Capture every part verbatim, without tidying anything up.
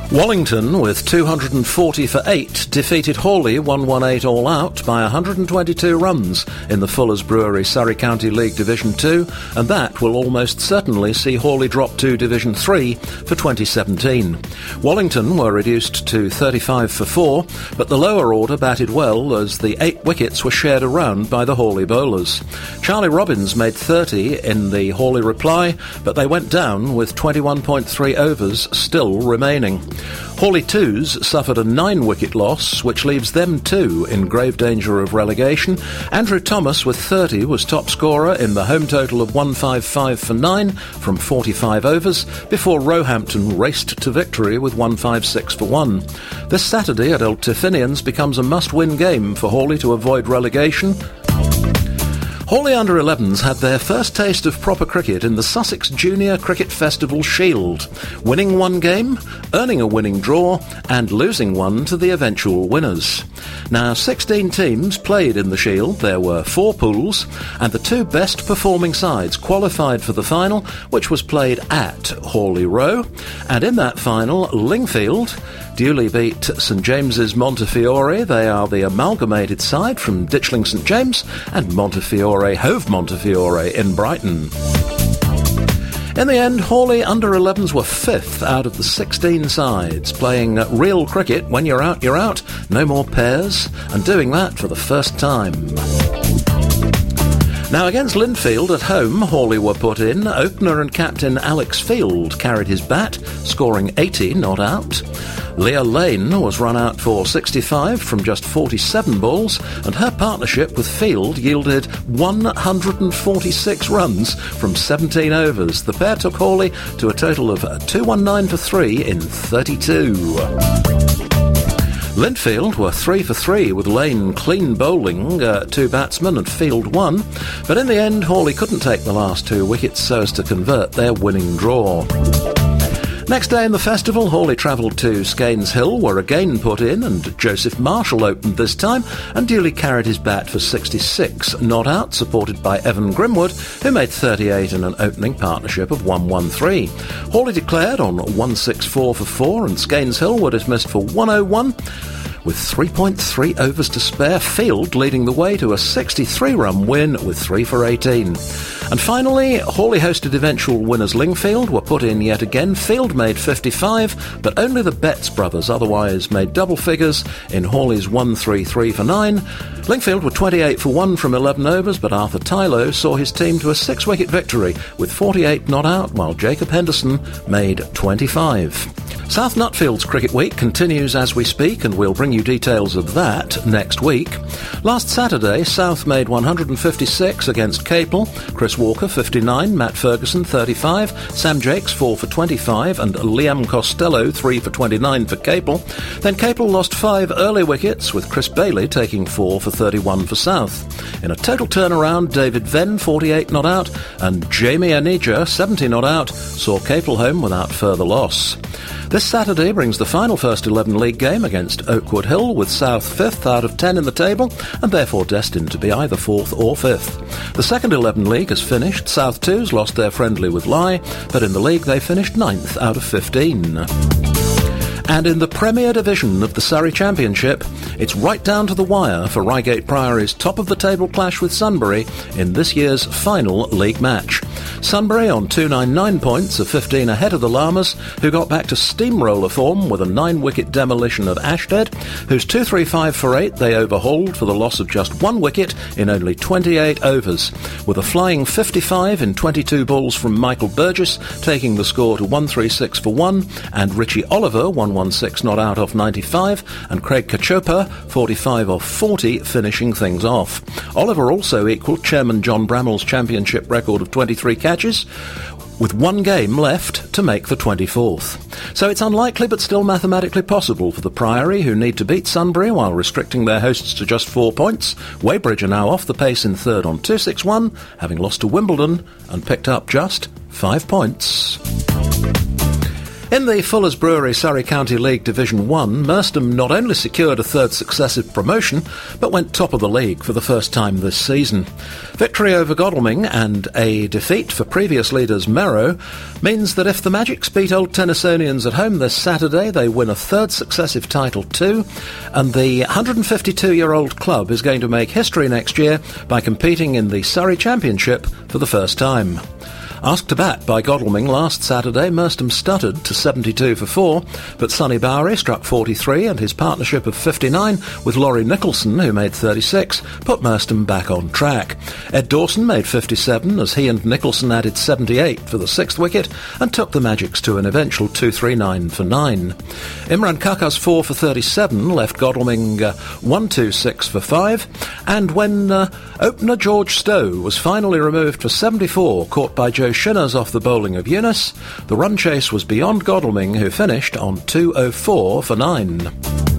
Wallington, with two hundred forty for eight, defeated Hawley one one eight all out by one hundred twenty-two runs in the Fuller's Brewery Surrey County League Division two, and that will almost certainly see Hawley drop to Division three for twenty seventeen. Wallington were reduced to thirty-five for four, but the lower order batted well as the eight wickets were shared around by the Hawley bowlers. Charlie Robbins made thirty in the Hawley reply, but they went down with twenty-one point three overs still remaining. Hawley twos suffered a nine-wicket loss, which leaves them too in grave danger of relegation. Andrew Thomas, with thirty, was top scorer in the home total of one fifty-five for nine from forty-five overs, before Roehampton raced to victory with one fifty-six for one. This Saturday at Old Tiffinians becomes a must-win game for Hawley to avoid relegation. Hawley under elevens had their first taste of proper cricket in the Sussex Junior Cricket Festival Shield, winning one game, earning a winning draw, and losing one to the eventual winners. Now, sixteen teams played in the Shield. There were four pools, and the two best performing sides qualified for the final, which was played at Hawley Row. And in that final, Lingfield duly beat St James's Montefiore. They are the amalgamated side from Ditchling St James and Montefiore Hove Montefiore in Brighton. In the end, Hawley under elevens were fifth out of the sixteen sides, playing real cricket. When you're out, you're out, no more pairs, and doing that for the first time. Now, against Linfield at home, Hawley were put in. Opener and captain Alex Field carried his bat, scoring eighty not out. Leah Lane was run out for sixty-five from just forty-seven balls, and her partnership with Field yielded one hundred forty-six runs from seventeen overs. The pair took Hawley to a total of two hundred nineteen for three in thirty-two. Linfield were three for three with Lane clean bowling, uh, two batsmen and Field one, but in the end Hawley couldn't take the last two wickets so as to convert their winning draw. Next day in the festival, Hawley travelled to Skeins Hill, were again put in, and Joseph Marshall opened this time and duly carried his bat for sixty-six not out, supported by Evan Grimwood, who made thirty-eight in an opening partnership of one thirteen. Hawley declared on one sixty-four for four, and Skeins Hill were dismissed for one oh one. With three point three overs to spare, Field leading the way to a sixty-three run win with three for eighteen. And finally, Hawley hosted eventual winners Lingfield were put in yet again. Field made fifty-five, but only the Betts brothers otherwise made double figures in Hawley's one thirty-three for nine. Lingfield were twenty-eight for one from eleven overs, but Arthur Tylo saw his team to a six-wicket victory with forty-eight not out, while Jacob Henderson made twenty-five. South Nutfield's Cricket Week continues as we speak, and we'll bring you details of that next week. Last Saturday, South made one hundred fifty-six against Capel. Chris Walker, fifty-nine, Matt Ferguson, thirty-five, Sam Jakes, four for twenty-five, and Liam Costello, three for twenty-nine for Capel. Then Capel lost five early wickets, with Chris Bailey taking four for thirty-one for South. In a total turnaround, David Venn, forty-eight not out, and Jamie Anija, seventy not out, saw Capel home without further loss. This Saturday brings the final first eleven league game against Oakwood Hill, with South fifth out of ten in the table and therefore destined to be either fourth or fifth. The second eleven league has finished. South twos lost their friendly with Lye, but in the league they finished ninth out of fifteen. And in the Premier Division of the Surrey Championship, it's right down to the wire for Reigate Priory's top-of-the-table clash with Sunbury in this year's final league match. Sunbury on two hundred ninety-nine points are fifteen ahead of the Llamas, who got back to steamroller form with a nine-wicket demolition of Ashted, whose two thirty-five for eight they overhauled for the loss of just one wicket in only twenty-eight overs, with a flying fifty-five in twenty-two balls from Michael Burgess, taking the score to one thirty-six for one, and Richie Oliver, one sixteen not out off ninety-five, and Craig Kachopa, forty-five off forty, finishing things off. Oliver also equalled Chairman John Bramall's championship record of twenty-three catches, with one game left to make the twenty-fourth. So it's unlikely but still mathematically possible for the Priory, who need to beat Sunbury while restricting their hosts to just four points. Weybridge are now off the pace in third on two sixty-one, having lost to Wimbledon and picked up just five points. In the Fuller's Brewery Surrey County League Division one, Merstham not only secured a third successive promotion, but went top of the league for the first time this season. Victory over Godalming and a defeat for previous leaders Merrow means that if the Magics beat Old Tennysonians at home this Saturday, they win a third successive title too, and the one hundred fifty-two-year-old club is going to make history next year by competing in the Surrey Championship for the first time. Asked to bat by Godalming last Saturday, Merstham stuttered to seventy-two for four, but Sonny Bowery struck forty-three and his partnership of fifty-nine with Laurie Nicholson, who made thirty-six, put Merstham back on track. Ed Dawson made fifty-seven as he and Nicholson added seventy-eight for the sixth wicket and took the Magics to an eventual two thirty-nine for nine. Imran Kaka's four for thirty-seven left Godalming uh, one twenty-six for five, and when uh, opener George Stowe was finally removed for seventy-four, caught by Joe Shinners off the bowling of Eunice, the run chase was beyond Godalming, who finished on two oh four for nine.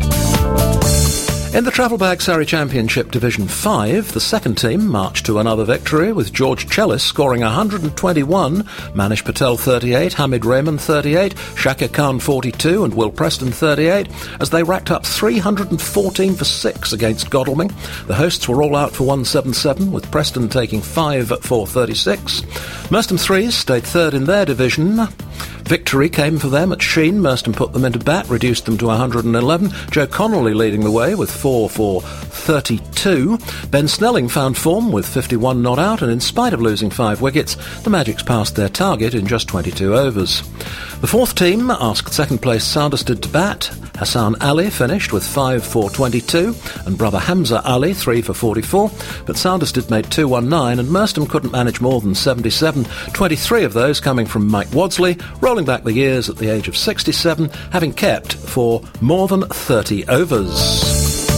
In the Travelbag Surrey Championship Division five, the second team marched to another victory with George Chellis scoring one hundred twenty-one, Manish Patel thirty-eight, Hamid Rahman thirty-eight, Shakir Khan forty-two and Will Preston thirty-eight as they racked up three hundred fourteen for six against Godalming. The hosts were all out for one seventy-seven, with Preston taking five for thirty-six. Merstham Threes stayed third in their division. Victory came for them at Sheen. Merstham put them into bat, reduced them to one hundred eleven. Joe Connolly leading the way with four for thirty-two. Ben Snelling found form with fifty-one not out, and in spite of losing five wickets, the Magics passed their target in just twenty-two overs. The fourth team asked second-place Sanderstead to bat. Hassan Ali finished with five for twenty-two, and brother Hamza Ali three for forty-four, but Sanderstead made two nineteen, and Merstham couldn't manage more than seventy-seven, twenty-three of those coming from Mike Wadsley, rolling back the years at the age of sixty-seven, having kept for more than thirty overs.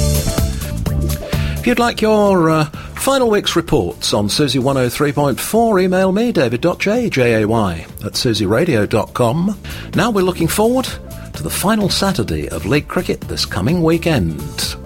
If you'd like your uh, final week's reports on Susie one oh three point four, email me, david dot j, J A Y, at susie radio dot com. Now we're looking forward to the final Saturday of League cricket this coming weekend.